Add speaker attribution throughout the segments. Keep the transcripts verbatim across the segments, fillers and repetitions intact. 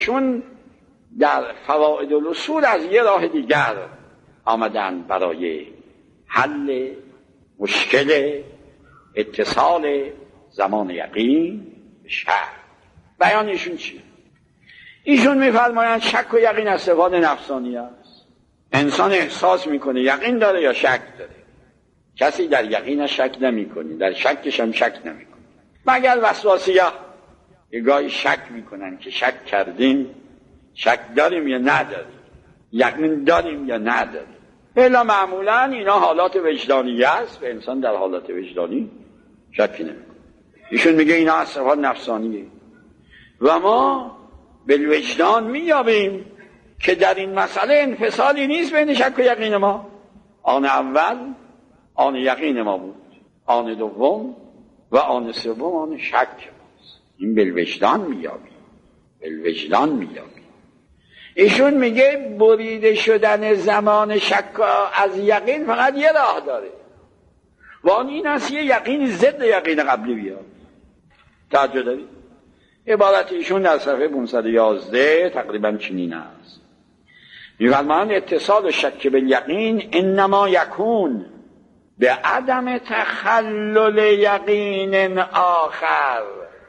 Speaker 1: چون در فوائد الاصول از یه راه دیگر آمدن برای حل مشکل اتصال زمان یقین به شک. بیانشون چیه؟ ایشون میفرمایند شک و یقین از صفات نفسانی است. انسان احساس میکنه یقین داره یا شک داره. کسی در یقینش شک نمیکنه، در شکش هم شک نمیکنه، مگر وسواسی‌ها یه گاهی شک میکنن که شک کردیم، شک داریم یا نداریم، یقین داریم یا نداریم. الا معمولا اینا حالات وجدانی است و انسان در حالات وجدانی شکی نمیکنه. ایشون میگه اینا از صفات نفسانیه و ما بالوجدان میابیم که در این مسئله انفصالی نیست بین شک و یقین ما. آن اول آن یقین ما بود، آن دوم و آن سوم آن شک ماست. این بالوجدان میابیم، بالوجدان میابیم. ایشون میگه بریده شدن زمان شک از یقین فقط یه راه داره و آن این است یه یقین ضد یقین قبلی بیاد. توجه دارید؟ عبارت ایشون در صفحه پانصد و یازده تقریبا چنین است. می‌فرمایند اتصال شک بالیقین انما یکون به عدم تخلل یقین آخر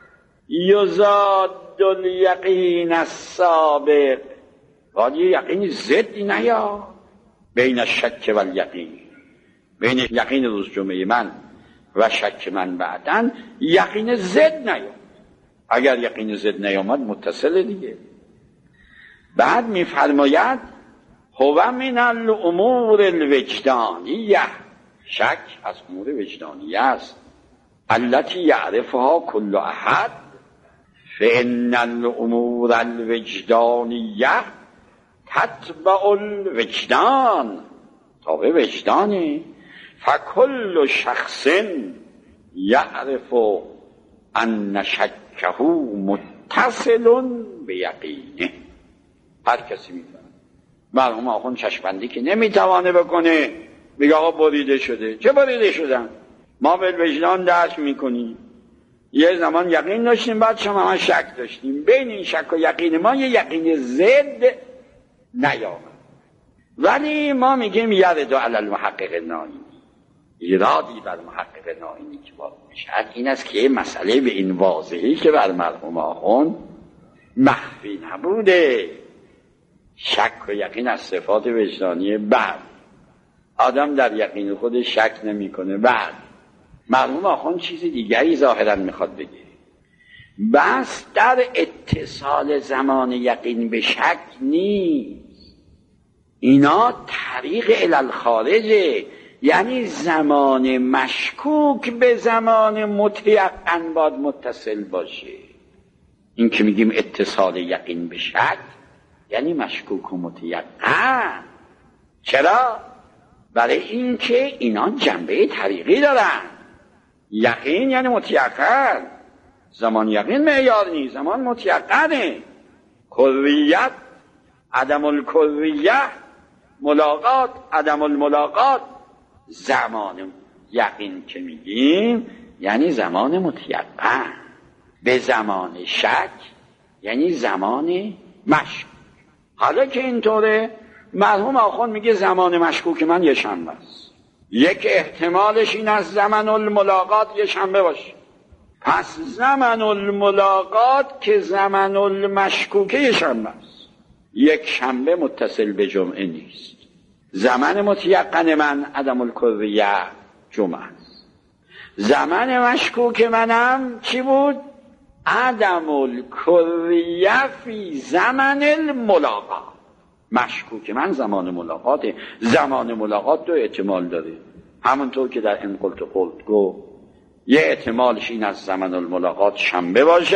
Speaker 1: یزاد الیقین السابق. ولی یقین ضدی نیا بین الشک و الیقین، بین یقین روز جمعه من و شک من بعدن یقین ضد نیا. اگر یقین ضد نیامد متصل دیگه. بعد میفرماید هو من الامور الوجدانیه، شک از امور وجدانیه است، التي یعرفها کل احد فان الامور الوجدانیه تتبع الوجدان. تابع وجدانی. فکل شخص یعرف ان شکه متصل به یقینه. هر کسی میفهمه. مرحوم آخوند چشمبندی که نمیتوانه بکنه میگه آقا بریده شده. چه بریده شدن؟ ما به وجدان درک میکنیم. یه زمان یقین داشتیم بعد شما هم شک داشتیم. بین این شک و یقین ما یه یقین ضد نیامد. ولی ما میگیم یرد علی المحقق ناینی، ایرادی بر محقق ناینی که وارد میشد این است که مسئله به این واضحی که بر مرحوم آخوند مخفی نبوده. شک و یقین از صفات وجدانی. بعد آدم در یقین خودش شک نمیکنه. بعد مرحوم آخوند چیز دیگری ظاهرا میخواد بگه. بس در اتصال زمان یقین به شک نیست. اینا طریق الالخارجه، یعنی زمان مشکوک به زمان متیقن باید متصل باشه. این که میگیم اتصال یقین به شک یعنی مشکوک و متیقن. چرا؟ برای این که اینا جنبه طریقی دارن. یقین یعنی متیقن. زمان یقین معیار نیست، زمان متیقنه. کلیت، عدم الکلیه، ملاقات، عدم الملاقات. زمان یقین که میگیم یعنی زمان متیقن. به زمان شک یعنی زمان مشک. حالا که اینطوره مرحوم آخوند میگه زمان مشکوک من یه شنبه است. یک احتمالش این از زمان الملاقات یه شنبه باشه. پس زمان الملاقات که زمان المشکوک یه شنبه است. یک شنبه متصل به جمعه نیست. زمان متیقن من عدم الکلیه جمعه است. زمان مشکوک منم چی بود؟ عدم الکلیه فی زمان الملاقات. مشکوک من زمان ملاقاته. زمان ملاقات دو احتمال داره، همونطور که در این قلت قلت گو یه احتمالش این از زمان الملاقات شنبه باشه،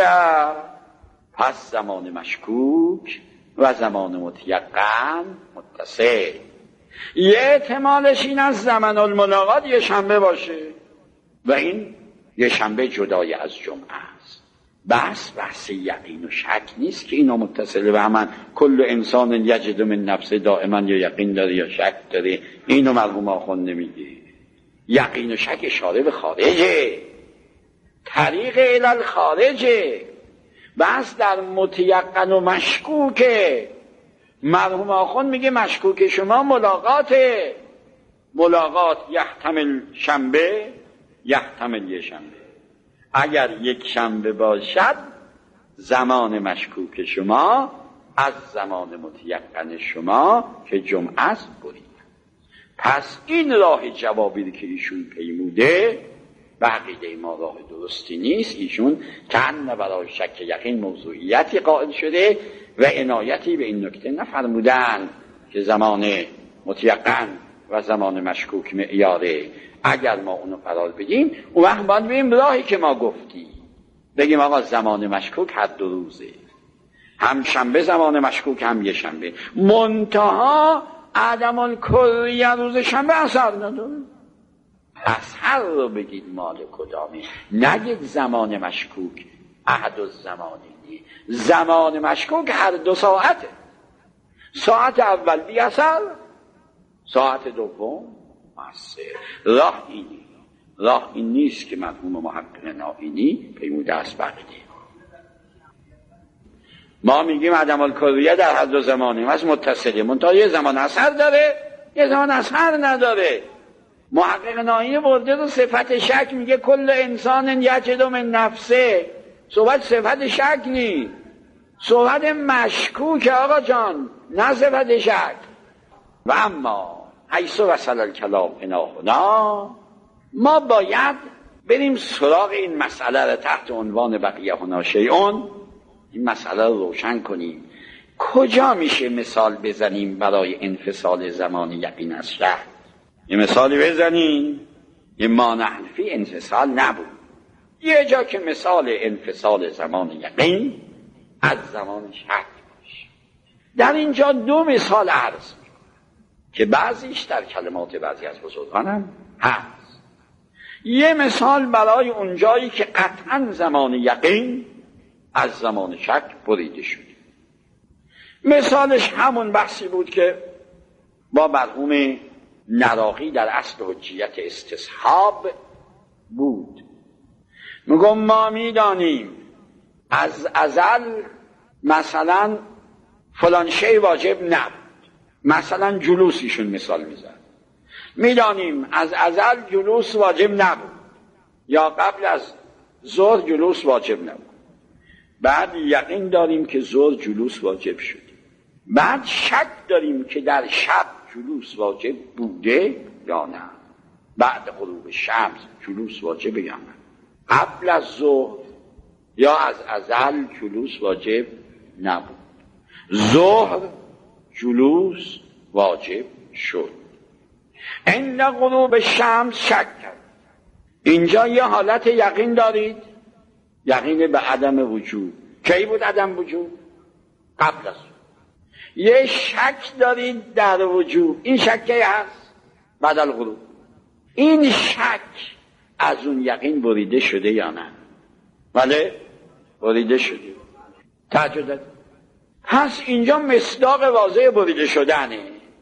Speaker 1: پس زمان مشکوک و زمان متیقن متصل. یه احتمالش این از زمان الملاقات یه شنبه باشه و این یه شنبه جدای از جمعه است. بس بحث یقین و شک نیست که اینا متصله به هم. کل انسان یجد من نفسه دائما یا یقین داره یا شک داره. اینو مرحوم آخوند نمیگه. یقین و شک اشاره به خارجه، طریق الال خارجه. بس در متیقن و مشکوکه. مرحوم آخوند میگه مشکوک شما ملاقاته، ملاقات یحتمل شنبه یحتمل یه شنبه. اگر یک شنبه باشد زمان مشکوک شما از زمان متیقن شما که جمعه است برید. پس این راه جوابی که ایشون پیموده به عقیده ما راه درستی نیست. ایشون کن برای شک یقین موضوعیتی قائل شده و عنایتی به این نکته نفرمودن که زمان متیقن و زمان مشکوک معیاره. اگر ما اونو قرار بدیم اون وقت باید بیم راهی که ما گفتی بگیم آقا زمان مشکوک هر دو روزه، هم شنبه زمان مشکوک هم یه شنبه، منتها عدم الکلیه روز شنبه اثر نداره. اثر رو بگید مال کدامه، نگید زمان مشکوک احد الزمانی. زمان مشکوک هر دو ساعته، ساعت اول بی اثر، ساعت دوم مؤثر. راه اینی، راه این نیست که مرحوم محقق نائینی پیموده است. بقیده ما میگیم عدم الکلیه در هر دو زمانه از متصله، منتها یه زمان اثر داره یه زمان اثر نداره. محقق نائینی برده رو صفت شک میگه کل انسان یجد من نفسه. صحبت صفت شک نی، صحبت مشکوک آقا جان، نه صفت شک. و اما حیث وصل الکلام الی هنا، ما باید بریم سراغ این مسئله رو تحت عنوان بقیه هنا شیئون، این مسئله رو روشن کنیم. کجا میشه مثال بزنیم برای انفصال زمان یقین از شک؟ یه مثالی بزنیم. یه ما نحن فی انفصال نبود، یه جا که مثال انفصال زمان یقین از زمان شک باشه. در اینجا دو مثال عرض که بعضیش در کلمات بعضی از بزرگانم هست. یه مثال برای اونجایی که قطعا زمان یقین از زمان شک بریده شد. مثالش همون بحثی بود که با مرحوم نراقی در اصل حجیت استصحاب بود. میگم ما میدانیم از ازل مثلا فلان شی واجب نبود، مثلا جلوسیشون مثال میزن. میدانیم از ازل جلوس واجب نبود، یا قبل از ظهر جلوس واجب نبود. بعد یقین داریم که ظهر جلوس واجب شد. بعد شک داریم که در شب جلوس واجب بوده یا نه. بعد غروب شمس جلوس واجب یا نه. قبل از ظهر یا از ازل جلوس واجب نبود. ظهر جلوس واجب شد. عند غروب شمس شک کرد. اینجا یه حالت یقین دارید، یقین به عدم وجود. کی بود عدم وجود؟ قبل از ظهر. یه شک دارید در وجود. این شک کی هست؟ بعد از غروب. این شک از اون یقین بریده شده یا نه؟ بله بریده شده. تعجب. پس اینجا مصداق واضح بریده شدنه.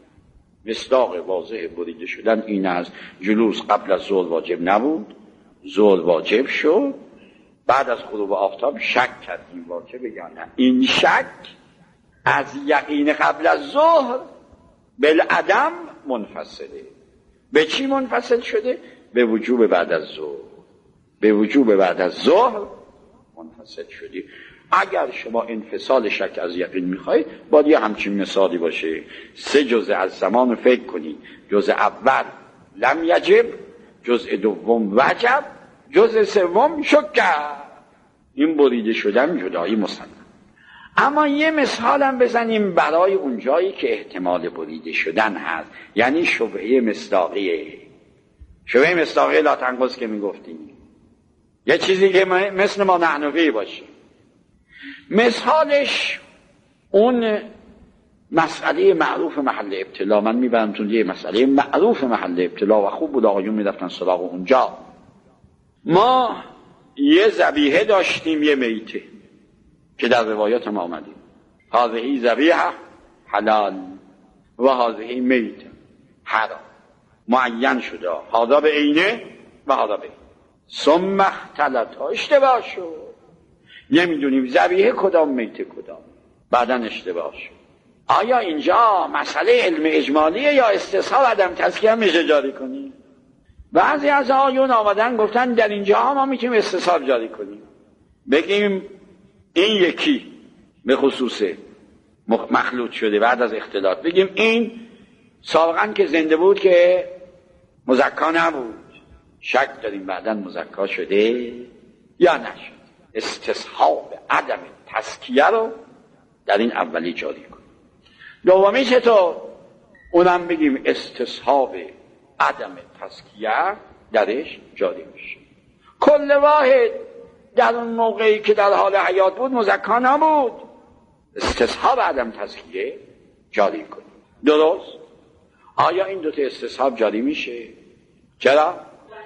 Speaker 1: مصداق واضح بریده شدن این است جلوس قبل از ظهر واجب نبود، ظهر واجب شد، بعد از غروب آفتاب شک کردیم واجب یا نه. این شک از یقین قبل از ظهر بالعدم منفصله. به چی منفصل شده؟ به وجوب بعد از ظهر. به وجوب بعد از ظهر منفصل شدی. اگر شما انفصال شک از یقین میخواید باید یه همچین مثالی باشه. سه جزء از زمان فکر کنید. جزء اول لم یجب، جزء دوم وجب، جزء سوم شک. این بریده شدن جدایی مسلم. اما یه مثالم بزنیم برای اونجایی که احتمال بریده شدن هست، یعنی شبهه مصداقیه. شبهه مصداقیه لا تنقض که میگفتیم، یه چیزی که مثل ما نحنفی باشه. مثالش اون مسئله معروف محل ابتلا. من میبرم تو یه مسئله معروف محل ابتلا و خوب بود آقایون میرفتن سراغ اونجا. ما یه ذبیحه داشتیم، یه میته که در روایات ما آمدیم هذه ذبیحه حلال و هذه میته حرام، معین شده هذا به عینه و هذا به ثم اختلط. اشتباه شد. نمیدونیم ذبیحه کدام میته کدام. بعدن اشتباه شد. آیا اینجا مسئله علم اجمالیه یا استصحاب عدم تزکیه میشه جاری کنیم؟ بعضی از آیون آمدن گفتن در اینجا ما میتونیم استصحاب جاری کنیم، بگیم این یکی به خصوص مخلوط شده بعد از اختلاط، بگیم این سابقا که زنده بود که مزکا نبود، شک داریم بعداً مزکا شده یا نشد. استصحاب عدم تزکیه رو در این اولی جاری کنیم. دومی چطور؟ اونم بگیم استصحاب عدم تزکیه درش جاری میشه. کل واحد در اون موقعی که در حال حیات بود مزکا نبود، استصحاب عدم تزکیه جاری کنیم. درست؟ آیا این دوتا استصحاب جاری میشه؟ چرا؟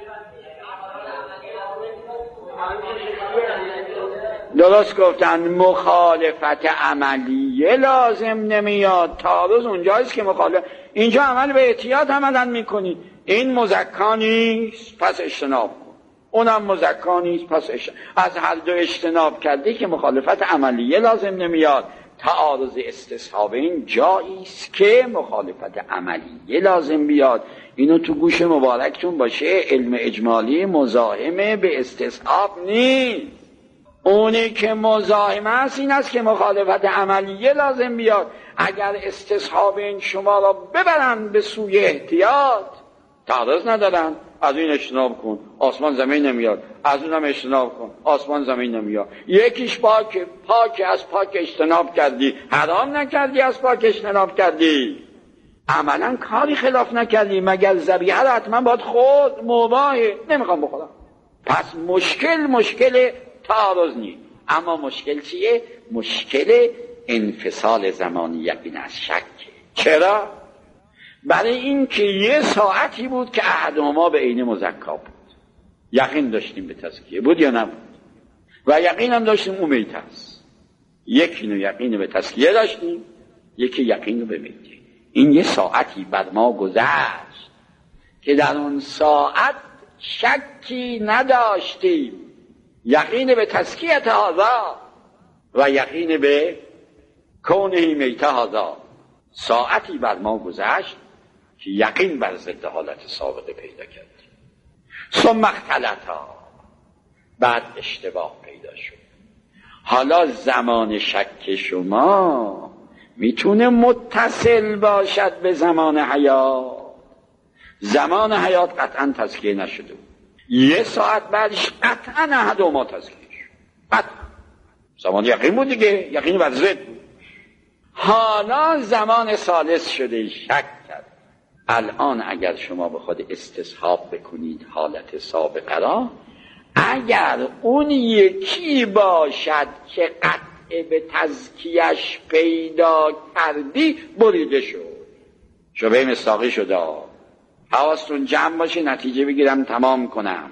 Speaker 1: درست گفتن مخالفت عملیه لازم نمیاد. تعارض اونجاییست که مخالف، اینجا عمل به احتیاط عملا میکنی، این مزکا نیست پس اجتناب کن، اونم مزکا نیست پس اجتناب. از هر دو اجتناب کردی که مخالفت عملیه لازم نمیاد. تعارض استصحابین جاییست که مخالفت عملیه لازم بیاد. اینو تو گوش مبارکتون باشه، علم اجمالی مزاحمه به استصحاب نیست. اونی که مزاحم است این است که مخالفت عملیه لازم بیاد. اگر استصحاب این شما را ببرن به سوی احتیاط، تعارض ندارن، از این اجتناب کن آسمان زمین نمیاد، از اونم اجتناب کن آسمان زمین نمیاد. یکیش پاک پاک از پاک اجتناب کردی، حرام نکردی از پاک اجتناب کردی، عملا کاری خلاف نکردی، مگر ذبیحه رو حتما باید خود مباهه نمیخوام بخورم. پس مشکل مشکل تعارض نیست، اما مشکل چیه؟ مشکل انفصال زمانی یقین از شک. چرا؟ برای این که یه ساعتی بود که احدهما به عین مزکا بود، یقین داشتیم به تزکیه بود یا نبود، و یقین هم داشتیم اون میت است. یکی نو یقین به تزکیه داشتیم، یکی یقین به میت. این یه ساعتی بر ما گذشت که در اون ساعت شکی نداشتیم، یقین به تزکیه هذا و یقین به کونه میت هذا. ساعتی بر ما گذشت که یقین بر ضد حالت سابقه پیدا کرد. ثم اختلطا، بعد اشتباه پیدا شد. حالا زمان شک شما میتونه متصل باشد به زمان حیات. زمان حیات قطعا تزکیه نشده، یه ساعت بعدش قطعا احد ما تزکیه شد، قطعا زمان یقین بود دیگه، یقین بر ضد بود. حالا زمان ثالث شده، شک کرد. الان اگر شما به خود استصحاب بکنید حالت سابقه را، اگر اون یکی باشد که قطع به تزکیهش پیدا کردی بریده شد، شبه مصداقی شده. حواستون جمع باشه، نتیجه بگیرم تمام کنم.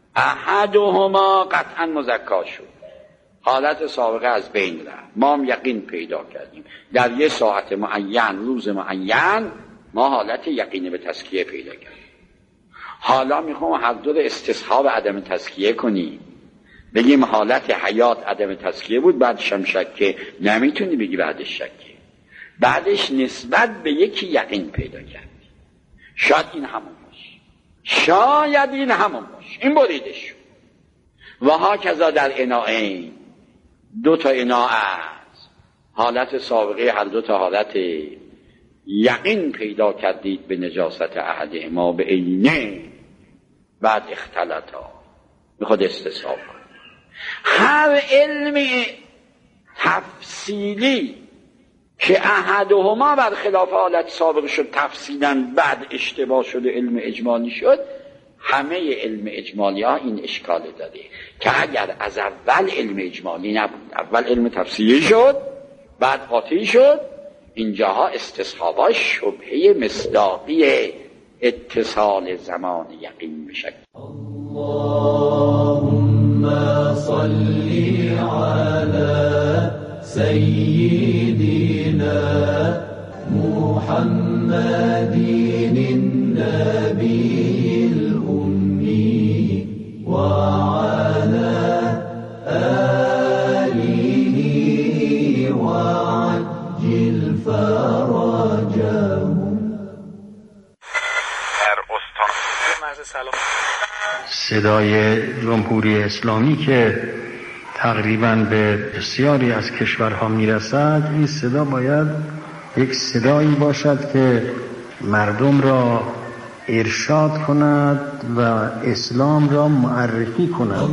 Speaker 1: احدهما قطعا مزکا شد، حالت سابقه از بین رفت، ما هم یقین پیدا کردیم در یه ساعت معین روز معین ما حالت یقین به تزکیه پیدا کردیم. حالا میخوام هر دو استصحاب عدم تزکیه کنیم، بگیم حالت حیات عدم تزکیه بود، بعدش هم شکه، نمیتونی بگی بعدش شکه، بعدش نسبت به یکی یقین پیدا کردی. شاید این همون باشه، شاید این همون باشه، این بریده شد. و ها کذا در اناعین، دو تا اناع است، حالت سابقه هر دو تا حالت یقین پیدا کردید به نجاست احدهما به عینه، بعد اختلطا، میخواد استصحاب کنه. هر علم تفصیلی که احدهما بر خلاف حالت سابق شد تفصیلا، بعد اشتباه شده علم اجمالی شد، همه علم اجمالی ها این اشکال داره که اگر از اول علم اجمالی نبود، اول علم تفصیلی شد بعد قاطعی شد، اینجاها استصحابا شبهه مصداقی اتصال زمان یقین بشکل.
Speaker 2: اللهم صلی علی سیدنا محمد النبی الأمی وعلى آله
Speaker 3: صدای جمهوری اسلامی که تقریباً به بسیاری از کشورها میرسد، این صدا باید یک صدایی باشد که مردم را ارشاد کند و اسلام را معرفی کند.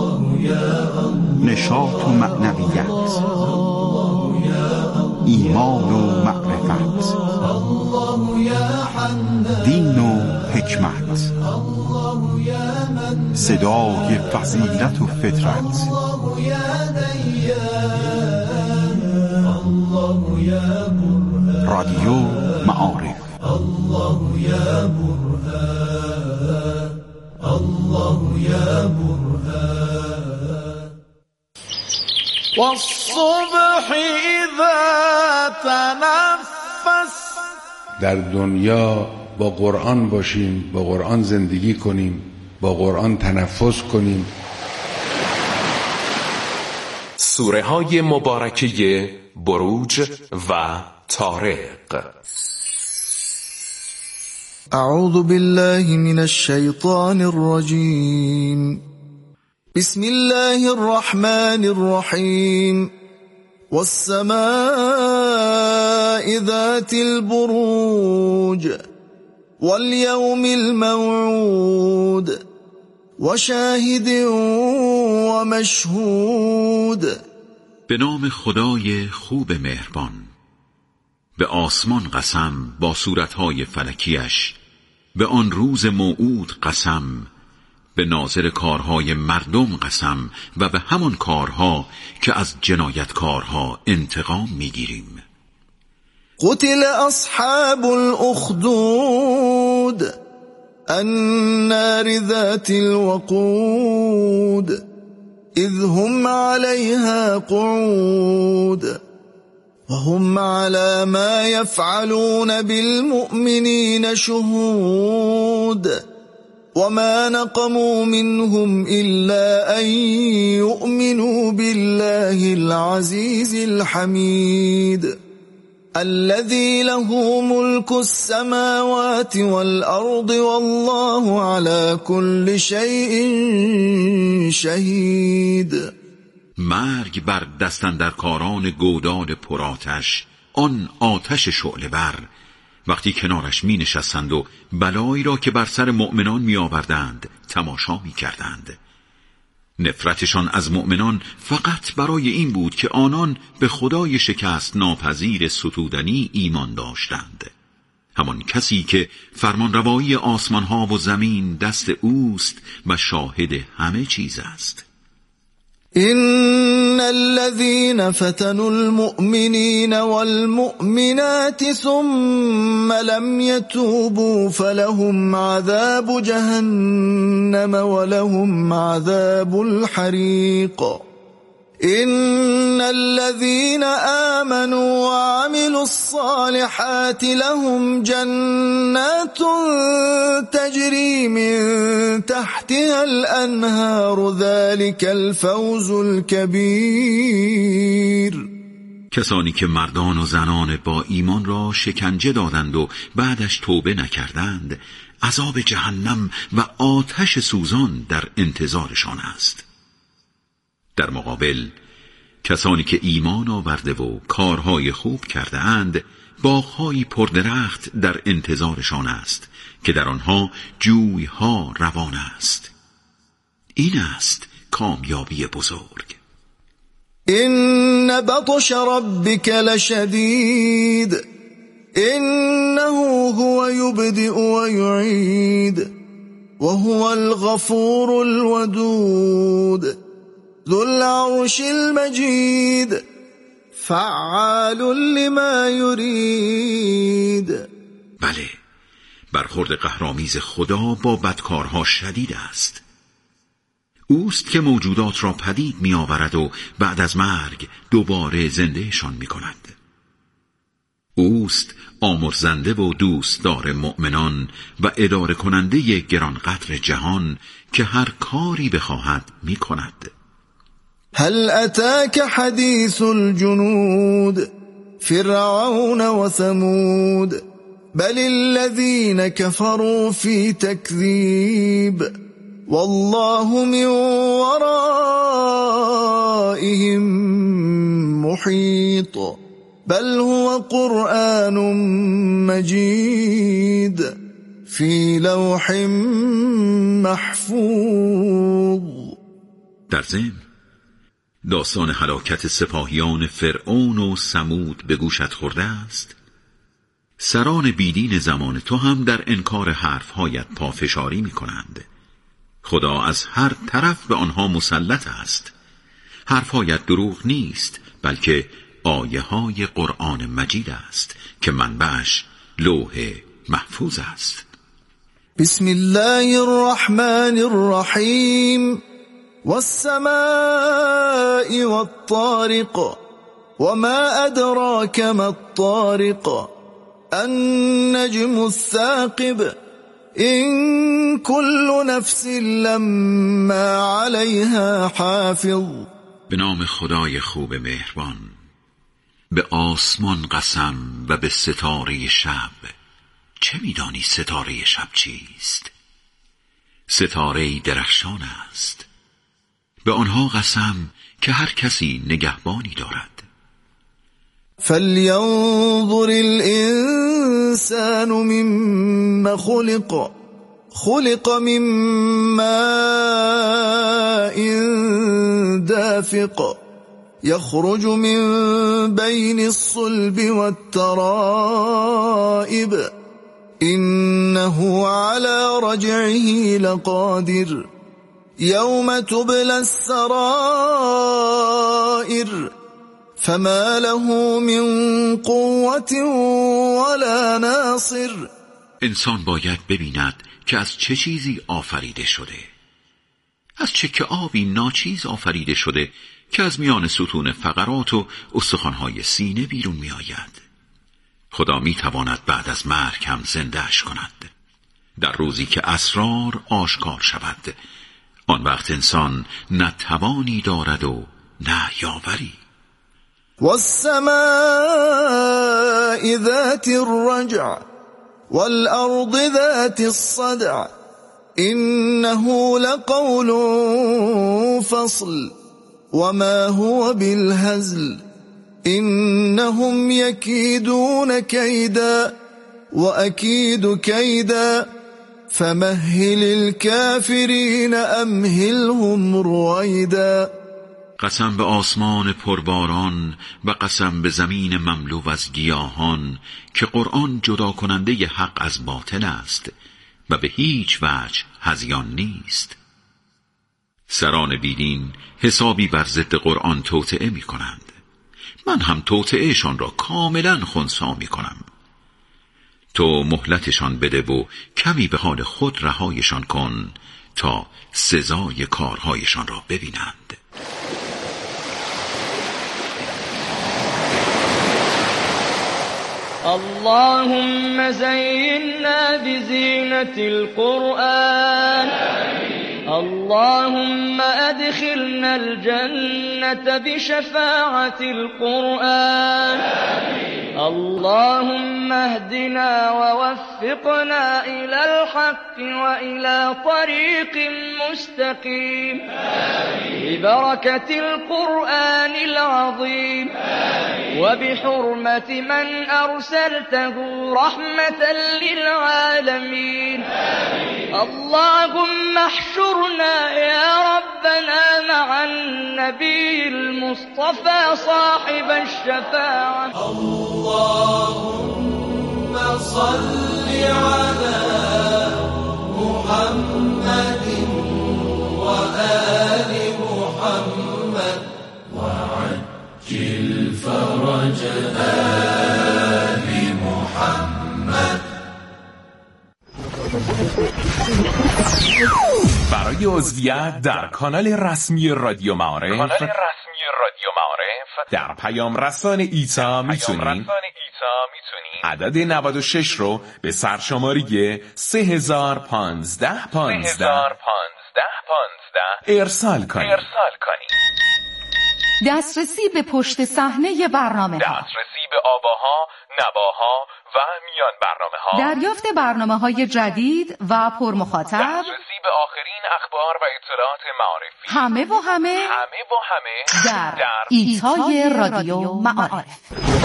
Speaker 4: نشاط و معنویت، ایمان و معرفت، دین و حکمت، صدای فضیلت و فطرت، رادیو معارف. الله یا برهان، الله یا برهان.
Speaker 5: والصبح اذا تنفس.
Speaker 6: در دنیا با قرآن باشیم، با قرآن زندگی کنیم، با قرآن تنفس کنیم.
Speaker 7: سوره های مبارکه بروج و طارق.
Speaker 5: اعوذ بالله من الشیطان الرجیم. بسم الله الرحمن الرحیم. والسماء ذات البروج واليوم الموعود وشاهد ومشهود.
Speaker 8: به نام خدای خوب مهربان. به آسمان قسم با صورتهای فلکیش، به آن روز موعود قسم، به ناظر کارهای مردم قسم و به همان کارها که از جنایتکارها انتقام میگیریم.
Speaker 5: قتل اصحاب الاخدود النار ذات الوقود اذ هم عليها قعود وهم على ما يفعلون بالمؤمنين شهود وما نقموا منهم إلا أن يؤمنوا بالله العزيز الحميد الذي له ملك السماوات والأرض والله على كل شيء شهید.
Speaker 8: مرگ بر دستاندرکاران گودال پرآتش، آن آتش شعله بر، وقتی کنارش می نشستند و بلایی را که بر سر مؤمنان می آوردند تماشا می کردند. نفرتشان از مؤمنان فقط برای این بود که آنان به خدای شکست ناپذیر ستودنی ایمان داشتند، همان کسی که فرمانروایی آسمان ها و زمین دست اوست و شاهد همه چیز است.
Speaker 5: إن الذين فتنوا المؤمنين والمؤمنات ثم لم يتوبوا فلهم عذاب جهنم ولهم عذاب الحريق. إن الذين آمنوا وعملوا الصالحات لهم جنات تجري من تحتها الأنهار ذلك الفوز الكبير.
Speaker 8: کسانی که مردان و زنان با ایمان را شکنجه دادند و بعدش توبه نکردند، عذاب جهنم و آتش سوزان در انتظارشان است. در مقابل کسانی که ایمان آورده و کارهای خوب کرده اند، باغ‌های پردرخت در انتظارشان است که در آنها جوی‌ها روان است. این است کامیابی بزرگ.
Speaker 5: این بطش ربک لشدید انه هو یبدئ و یعید و هو الغفور الودود ذو العرش المجید فعال لما یرید.
Speaker 8: بله، برخورد قهرآمیز خدا با بدکارها شدید است. اوست که موجودات را پدید می آورد و بعد از مرگ دوباره زندهشان می کند. اوست آمرزنده و دوستدار مؤمنان و اداره کننده گرانقدر جهان که هر کاری بخواهد می کند.
Speaker 5: هل اتاك حدیث الجنود فرعون وثمود بل الذين كفروا في تكذيب والله من ورائهم محيط بل هو قرآن مجيد في لوح محفوظ.
Speaker 8: در ضمن داستان هلاکت سپاهیان فرعون و ثمود به گوشت خورده است؟ سران بیدین زمان تو هم در انکار حرفهایت پافشاری می کنند. خدا از هر طرف به آنها مسلط است. حرفهایت دروغ نیست، بلکه آیه های قرآن مجید است که منبعش لوح محفوظ است.
Speaker 5: بسم الله الرحمن الرحیم والسماء والطارق وما أدراك ما الطارق النجم الثاقب إن كل نفس لما عليها حافظ.
Speaker 8: به نام خدای خوب مهربان. به آسمان قسم و به ستاره شب. چه میدانی ستاره شب چیست؟ ستاره درخشان است. به آنها قسم که هر کسی نگهبانی دارد.
Speaker 5: فلینظر الانسان مما خلق خلق من ماء دافق يخرج من بين الصلب والترائب إنه على رجعه لقادر يوم تبلى السرائر فما له من قوة ولا ناصر.
Speaker 8: انسان باید ببیند که از چه چیزی آفریده شده. از چکه آبی ناچیز آفریده شده که از میان ستون فقرات و استخوان‌های سینه بیرون می آید. خدا می تواند بعد از مرگ هم زنده‌اش کند، در روزی که اسرار آشکار شود. آن وقت انسان نه توانی دارد و نه یاوری.
Speaker 5: والسماء ذات الرجع والأرض ذات الصدع إنه لقول فصل وما هو بالهزل إنهم يكيدون كيدا وأكيد كيدا فمهل الكافرين أمهلهم رويدا.
Speaker 8: قسم به آسمان پرباران و قسم به زمین مملو از گیاهان که قرآن جدا کننده حق از باطل است و به هیچ وجه هذیان نیست. سران بیدین حسابی بر ضد قرآن توطئه می کنند. من هم توطئهشان را کاملا خنثی می کنم. تو مهلتشان بده و کمی به حال خود رهایشان کن تا سزای کارهایشان را ببینند.
Speaker 9: اللهم زينا بزينة القرآن اللهم أدخلنا الجنة بشفاعة القرآن اللهم اهدنا ووفقنا إلى الحق وإلى طريق مستقيم ببركة القرآن العظيم وبحرمة من أرسلته رحمة للعالمين اللهم احشرنا يا ربنا مع النبي المصطفى صاحب الشفاعة
Speaker 2: اللهم صل على محمد وآل محمد وعجل فرج آل محمد.
Speaker 7: برای عضویت در کانال رسمی رادیو معارف کانال رسمی رادیو معارف در پیام رسان ایتا میتونید عدد نود و شش رو به سرشماری سه هزار و پانزده پانزده ارسال کنید. ارسال کنید.
Speaker 10: دسترسی به پشت صحنه برنامه ها،
Speaker 7: دسترسی به آواها، نواها و میان برنامه ها،
Speaker 10: دریافت برنامه های جدید و پرمخاطب،
Speaker 7: دسترسی به آخرین اخبار و اطلاعات معارفی،
Speaker 10: همه و همه
Speaker 7: همه و همه
Speaker 10: در, در ایتای رادیو معارف.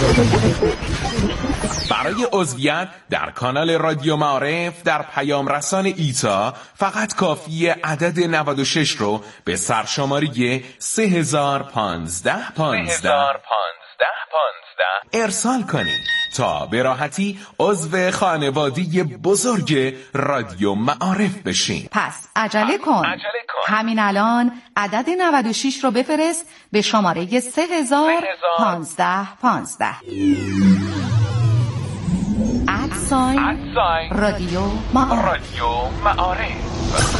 Speaker 7: برای عضویت در کانال رادیو معارف در پیام رسان ایتا فقط کافی عدد نود و شش رو به سرشماری سه هزار و پانزده پانزده ارسال کنید تا به راحتی عضو خانواده بزرگ رادیو معارف بشین.
Speaker 10: پس عجله کن.
Speaker 7: عجله کن.
Speaker 10: همین الان عدد نود و شش رو بفرست به شماره سه هزار و پانزده پانزده. ادساین رادیو معارف.
Speaker 7: رادیو معارف.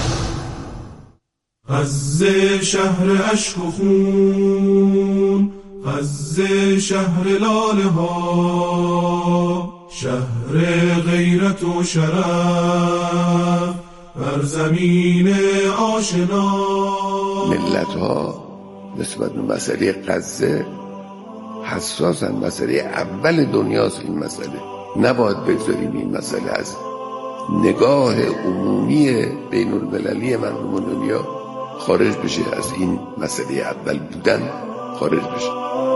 Speaker 4: غزه شهر عشق و خون، غزه شهر لاله ها، شهر غیرت و شرف بر زمین آشنا.
Speaker 11: ملت ها نسبت به مسئله غزه حساسن. مسئله اول دنیاست این مسئله. نباید بگذاریم این مسئله از نگاه عمومی بین المللی مردم دنیا خارج بشه، از این مسئله اول بودن خارج بشه.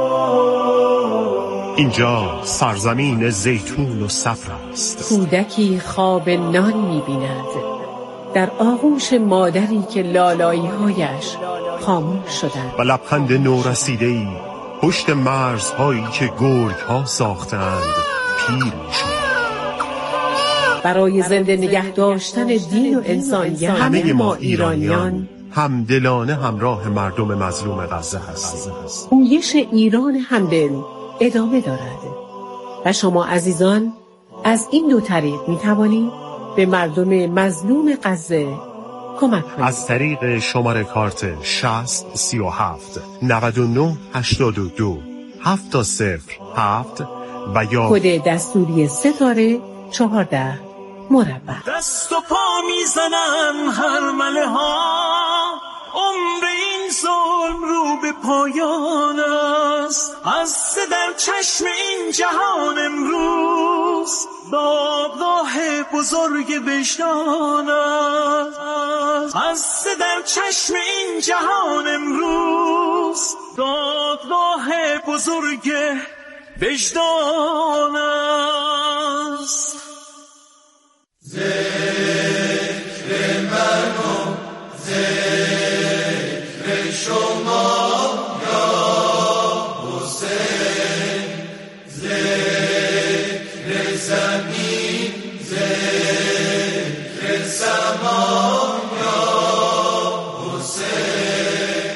Speaker 12: اینجا سرزمین زیتون و صفر است.
Speaker 13: کودکی خواب نان می‌بیند در آغوش مادری که لالایی‌هایش خاموش شدند
Speaker 12: و لبخند نورسیده‌ای پشت مرزهایی که گرگ‌ها ساختند پیر می‌شد.
Speaker 13: برای زنده نگه داشتن دین و انسانیت
Speaker 12: همه ما ایرانیان همدلانه همراه مردم مظلوم غزه هستیم.
Speaker 13: پویش ایران همدل ادامه دارد و شما عزیزان از این دو طریق می توانید به مردم مظلوم غزه کمک کنید.
Speaker 12: از طریق شماره کارت شصت سی و هفت نود و نه هشتاد و دو هفت صفر هفت و یا
Speaker 13: کد دستوری ستاره چهارده مربع.
Speaker 2: دست و پا میزنن هرمله ها، عمر این ظلم رو به پایان است. از در چشم این جهان امروز دادگاه بزرگ وجدان است. از در چشم این جهان امروز دادگاه بزرگ وجدان است. ذکر من و ذکر شما یا حسین، ذکر زمین ذکر سما یا حسین،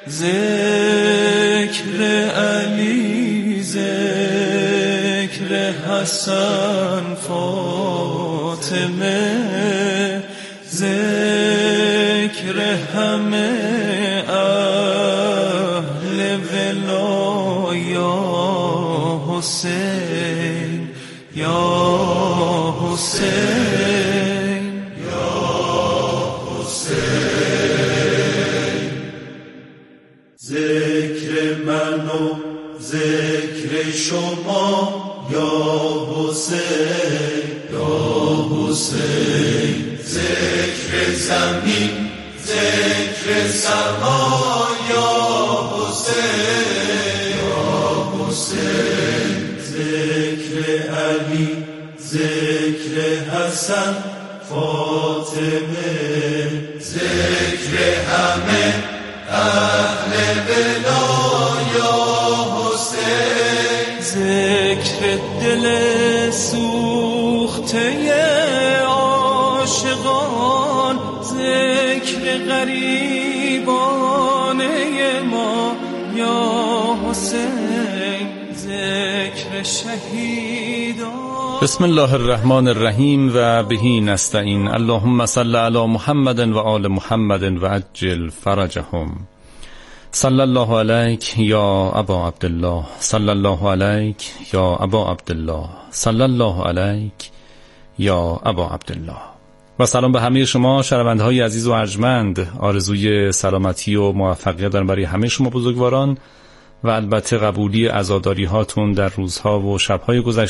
Speaker 2: ذکر علی ذکر حسن فاطمه، ذکر همه اهل ولا یا حسین یا حسین یا حسین. ذکر من و ذکر شما یا حسین یا حسین، ذکر زمین ذکر سما یا حسین یا حسین، ذکر علی ذکر حسن فاطمه، ذکر همه اهل ولا یا حسین، ذکر دل سوخته عاشقان، ذکر غریبانه ما یا حسین، ذکر شهیدان.
Speaker 14: بسم الله الرحمن الرحیم و بهی نستعین. اللهم صل علی محمد و آل محمد و عجل فرجهم. صلی الله علیک یا ابا عبدالله، صلی الله علیک یا ابا عبدالله، صلی الله علیک یا ابا عبدالله. و سلام به همه شما شنونده‌های عزیز و ارجمند. آرزوی سلامتی و موفقیت دارم برای همه شما بزرگواران و البته قبولی عزاداری هاتون در روزها و شبهای گذشته